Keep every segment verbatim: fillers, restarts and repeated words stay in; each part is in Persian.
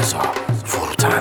رضا فروتن.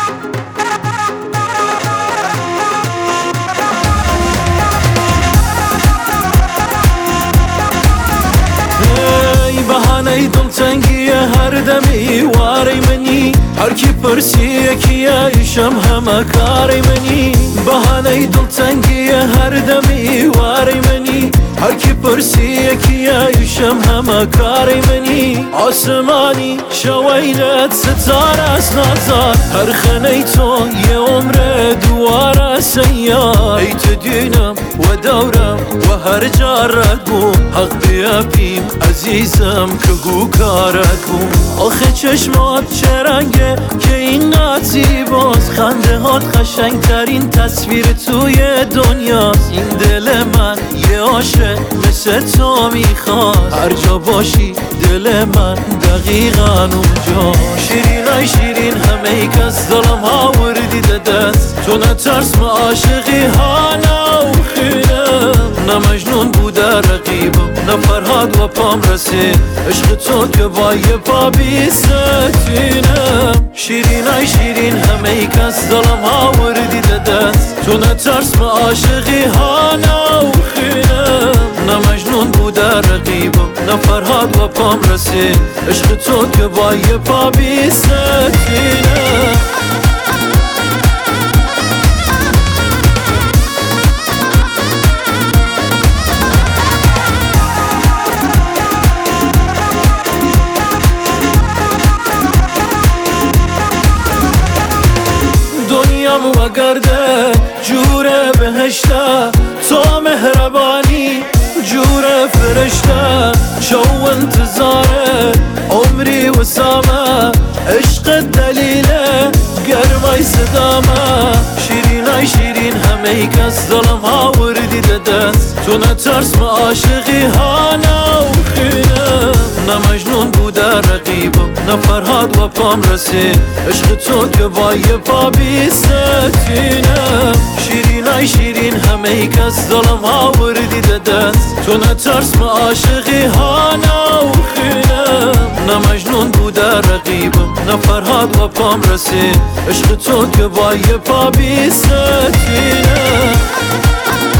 بهانه دلتنگی هر دمی واری منی، هر کی پرسیه کیه ایشم همه کاری منی. بهانه دلتنگی هر دمی واری منی، هر کی پرسیه کیه ایشم همه کاری منی. آسمانی شویلت ستاره است نازار، هر خانه تو یه عمر دواره سیار. ای تدینم و دورم و هر جارت بوم، حق بیابیم عزیزم که گو کارت بوم. آخه چشمات چه رنگه که این نات زیباست، خنده هات قشنگ ترین تصویر توی دنیاست. این دل من یه عاشق مثل تو میخواست، هر جا باشی دل من دقیقا اونجا. شیرین ای شیرین همه کس دلم ها وردی دست، تو نترس ما عاشقی ها نوخینم. نه مجنون بوده رقیبم نه فرهاد و پام رسید، عشق تو که با یه پا بی ستینم. شیرین ای شیرین همه کس دلم ها وردی دست، تو نترس ما عاشقی ها نوخینم. نه مجنون بوده رقیبم نه فرهاد و پام رسید، عشق تو که با یه پا بی ستینم. دنیام و گرده جور بهشته، تو مهربانی جور فرشته. شو انتظاره عمری و سامه، عشق دلیله گرمای صدامه. شیرین ای شیرین همه کس دلم ها وردی دست، تو نترس ما عاشقی ها نوخینم. نه مجنون بوده رقیبم نه فرهاد و پام رسید، عشق تو که با یه پا بی ستینم. شیرین ای شیرین همه کس دلم ها وردی دست، تو نترس ما عاشقی ها نوخینم. نه مجنون بوده رقیبم نه فرهاد و پام رسید، عشق تو که با یه پا بی ستینم.